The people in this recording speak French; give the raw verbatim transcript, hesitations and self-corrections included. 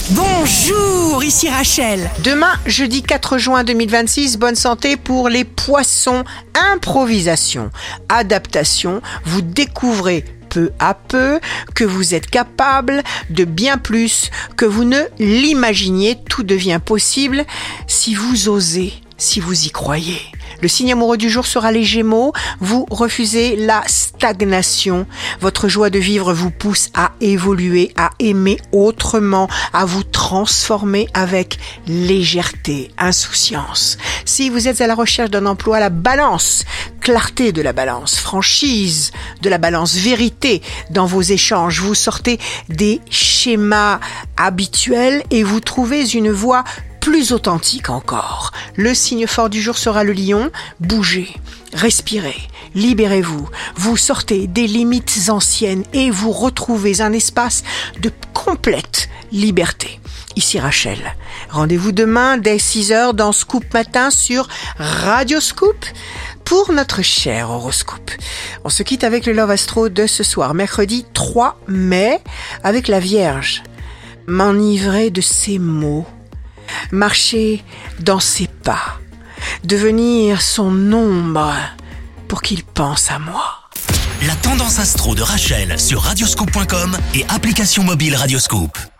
Bonjour, ici Rachel. Demain, jeudi quatre juin deux mille vingt-six, bonne santé pour les poissons. Improvisation, adaptation, vous découvrez peu à peu que vous êtes capable de bien plus que vous ne l'imaginiez. Tout devient possible si vous osez, si vous y croyez. Le signe amoureux du jour sera les Gémeaux. Vous refusez la stagnation. Votre joie de vivre vous pousse à évoluer, à aimer autrement, à vous transformer avec légèreté, insouciance. Si vous êtes à la recherche d'un emploi, la balance, clarté de la balance, franchise de la balance, vérité dans vos échanges. Vous sortez des schémas habituels et vous trouvez une voie plus authentique encore. Le signe fort du jour sera le lion. Bougez, respirez, libérez-vous. Vous sortez des limites anciennes et vous retrouvez un espace de complète liberté. Ici Rachel. Rendez-vous demain dès six heures dans Scoop Matin sur Radio Scoop pour notre cher horoscope. On se quitte avec le Love Astro de ce soir, mercredi trois mai, avec la Vierge. M'enivrer de ses mots. Marcher dans ses pas, devenir son ombre pour qu'il pense à moi. La tendance astro de Rachel sur radioscoop point com et application mobile Radioscoop.